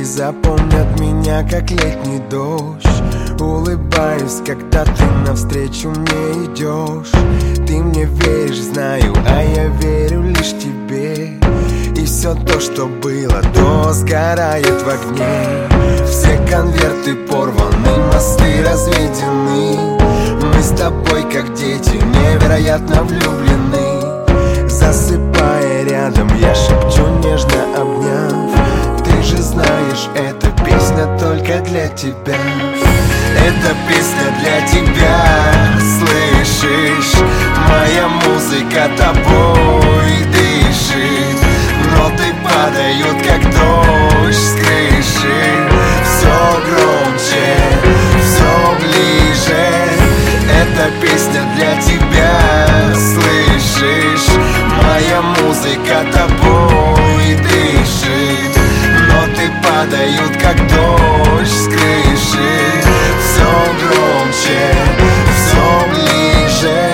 запомнят меня, как летний дождь. Улыбаюсь, когда ты навстречу мне идешь. Ты мне веришь, знаю, а я верю лишь тебе. И все то, что было до, сгорает в огне. Все конверты порваны, мосты разведены. Мы с тобой, как дети, невероятно влюблены. Засыпая рядом, я шепчу, нежно обняв: ты же знаешь, эта песня только для тебя. Эта песня для тебя, слышишь? Моя музыка тобой дышит. Ноты падают, как дождь с крыши. Все громче, все ближе. Эта песня для тебя, слышишь? Моя музыка тобой дышит. Ноты падают, как дождь с крыши. Все громче, все ближе.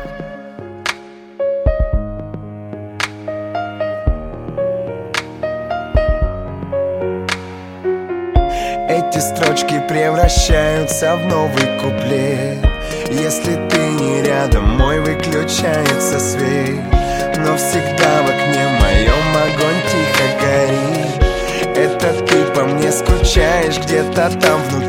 Эти строчки превращаются в новый куплет. Если ты не рядом, мой выключается свет. Но всегда в окне моем огонь тихо горит. Это ты по мне скучаешь где-то там внутри.